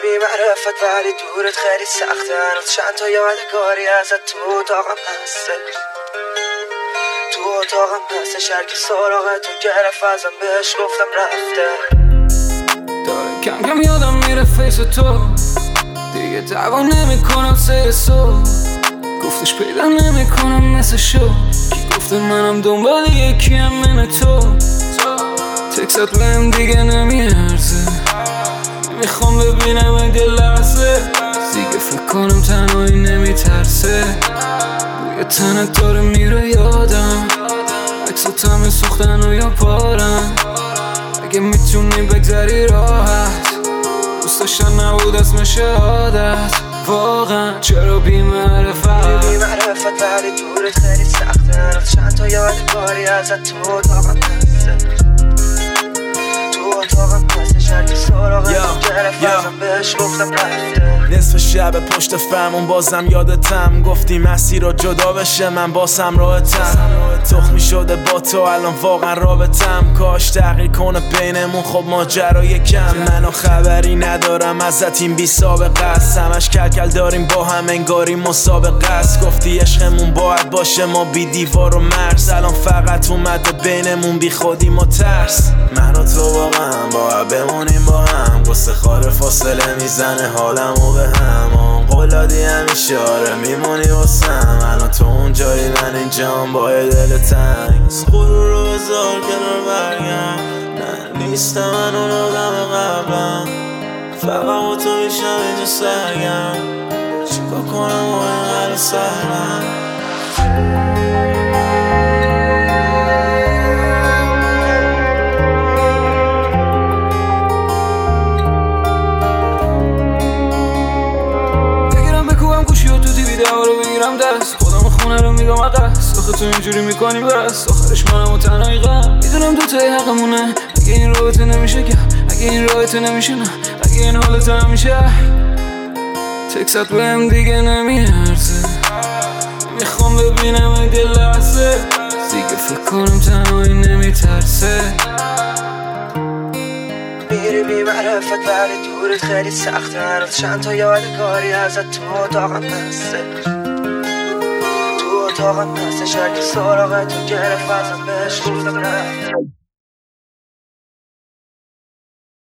بی معرفت ولی دورت خیلی سخته. هنوز چند تا یادگاری ازت تو اتاقم هستش، تو اتاقم هستش. هر کی سراغتو گرفت ازم بهش گفتم رفته. داره کم کم یادم میره فیس تو، دیگه دعوا نمیکنم سر سو. گفتش پیدا نمیکنم مثل شو، کی گفته منم دنبال یکیم من تو. تکست بهم دیگه نمیارزه، نمیخوام ببینم اگه لحظه. دیگه فکر کنم تنهایی نمیترسه، بوی تنت داره میره یادم. عکسات همه سوختن و یا پارن، اگه میتونی بگذری راحت. دوست داشتن نبود اسم شهادت. واقعا چرا بی معرفت ولی دورت خیلی سخته. هنوز چند تا یادگاری ازت تو اتاقم هستش، تو اتاقم هستش. هر کی سراغتو گرفت ازم بهش گفتم رفته. نصف شب پشت فرمون بازم یادتم، گفتی مسیر رو جدا بشه من باسم راحتم. تخمی شده با تو الان واقعا رابطم، کاش تغییر کنه بینمون خب ماجرای کم. منو خبری ندارم ازت این بی سابقه است، همش کلکل داریم با هم انگاری مسابقه است. گفتی عشقمون باید باشه ما بی دیوار و مرز، الان فقط اومده بینمون بی خودیم و ترس. من و تو واقعا باید بمونیم با هم، قصه خاره فاصله میزنه حالمو به هم. قولادی همیشه آره میمونی واسم، الان تو اون جایی من اینجام با دل تنگ. غرور رو بذار کنار برگم، نه نیستم من اون آدم قبلم. فقط با تو میشم اینجا سرگم، چیکار کنم و اینقدر سرم. بگیرم دست خودم خونه رو میگم عقص. آخه تو اینجوری میکنی بس، آخرش منم و تنهایی غم. میدونم دوتایی حقمونه، اگه این رابطه نمیشه که، اگه این رابطه نمیشه نه، اگه این حالت نمیشه. تکست بهم دیگه نمیارزه، میخوام ببینم اگه لحظه. دیگه فکر کنم تنهایی نمیترسه. میری بی معرفت ولی دورت خیلی سخته. هنوز چند تا یادگاری ازت تو اتاقم هستش، تو اتاقم هستش. هر کی سراغتو گرفت ازم بهش گفتم رفته.